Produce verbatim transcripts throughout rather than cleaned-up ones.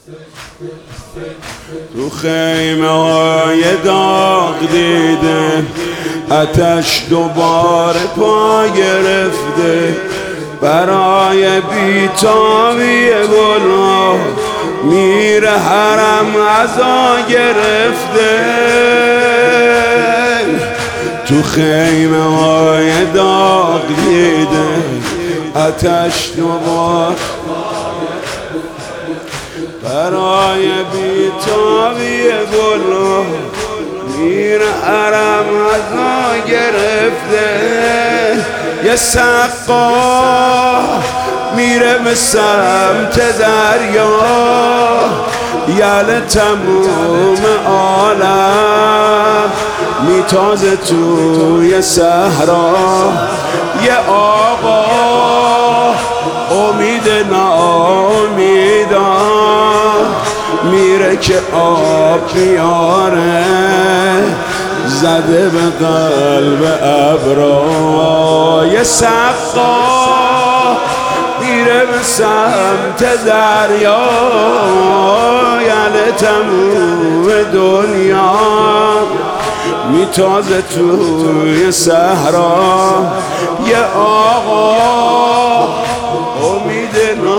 تو خیمه های داغ دیده آتش دوباره پا گرفته، برای بیتابی گلها میره حرم عزا گرفته. تو خیمه های داغ دیده آتش دوباره برای بیتابی گلها میره حرم عزا گرفته. یه سقا میره به سمت دریا، یل تموم عالم میتازه توی صحرا. یه آقا امید ناامیدان میره که آب میاره، زده به قلب ابرا. یه سقا میره به سمت دریا، یل تموم دنیا میتازه توی صحرا. یه آقا امید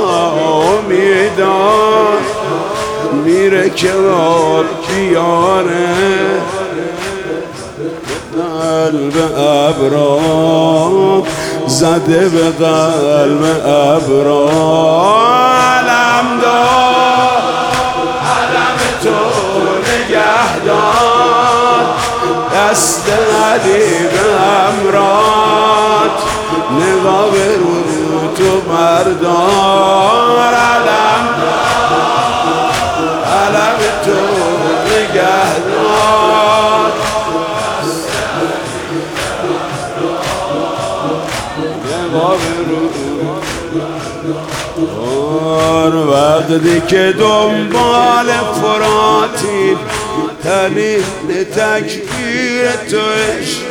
ناامیدان میره که آب بیاره، قلب ابرا زده به قلب ابرا. علم دار علم تو نگهدار، دست علی به امرات نگاه به رو تو بردار. علم علم تو نگهدار، نگاه به رو وقتی که دنبال فراتی دلیل تکبیر تو عشق.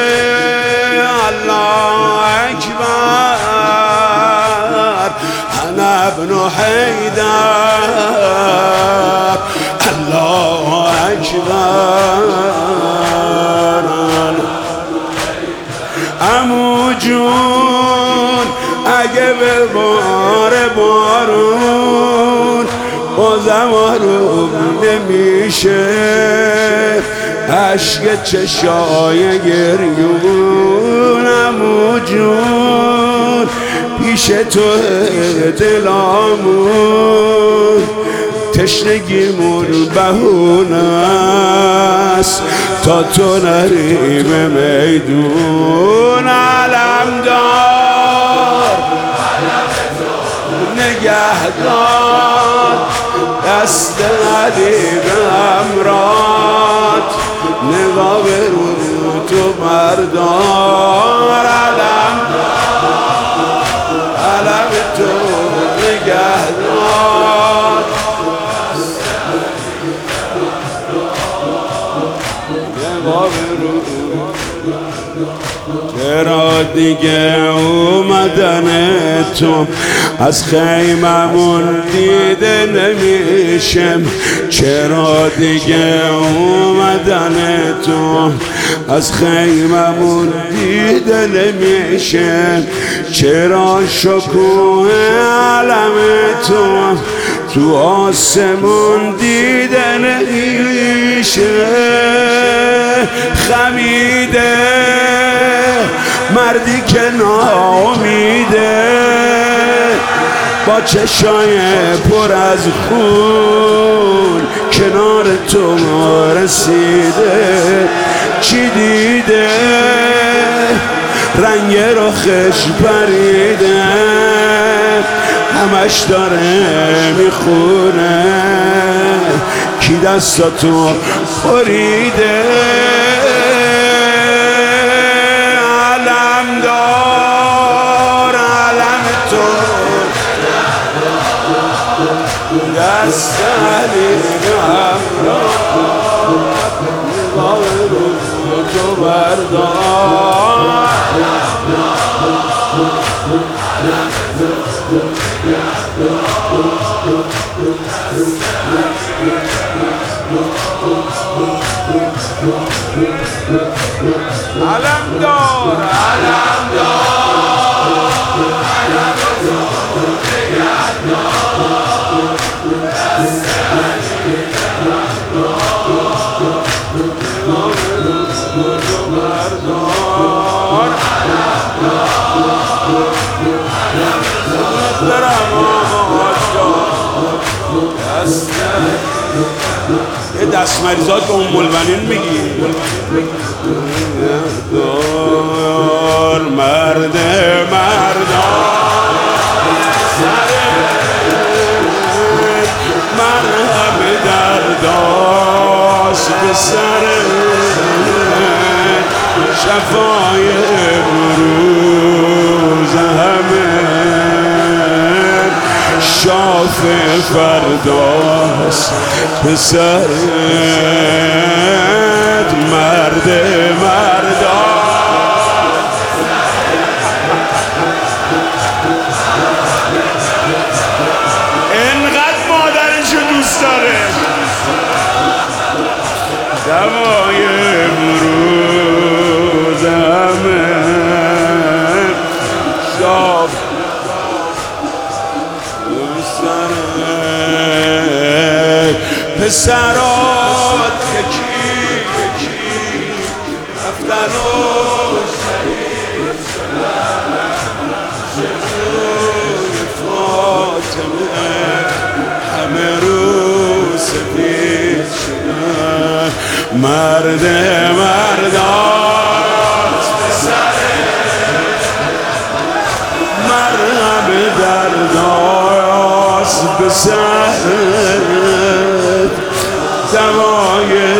الله اکبر انا ابن حیدر، الله اکبر. عمو جون اگه به بار بارون بازم آروم نمیشه، عشق چشای گریون. عمو جون پیش تو دلامون تشنگیمون بهونه است تا تو نری به میدون. علم دار نگهدار، دست علی به امرات نگاه به رو تو بردار. علم علم تو نگهدار، نگاه به رو. چرا دیگه اومدن تو از خیممون دیده نمیشم؟ چرا دیگه اومدن تو از خیممون دیده نمیشم؟ چرا شکوه علم تو تو آسمون دیده نمیشه؟ خمیده مردی که ناامیده با چشای پر از خون کنار تو رسیده. چی دیده رنگ رخش پریده، همش داره میخونه کی دستاتو خریده. علم دار علم تو دست علی به امرات نگاه رو تو بردار. علم علم دار علم دار علم دار نگهدار دست علی نگهدار بردار علم دار علم دار برم آجار دست یه دست مریضات به اون بلبنین میگی دار مرد مردان مرهم درداش به سر شفای بروز همه شاف فرداست به سرت مرد مردان انقدر مادرشو دوست داره دوای امروز همه شاف پسرات یکی یکی رفتن و شهید شدن شروع فاطمه همه رو سفید شدن مرد مردان پسر مرهم درداست به سر دوای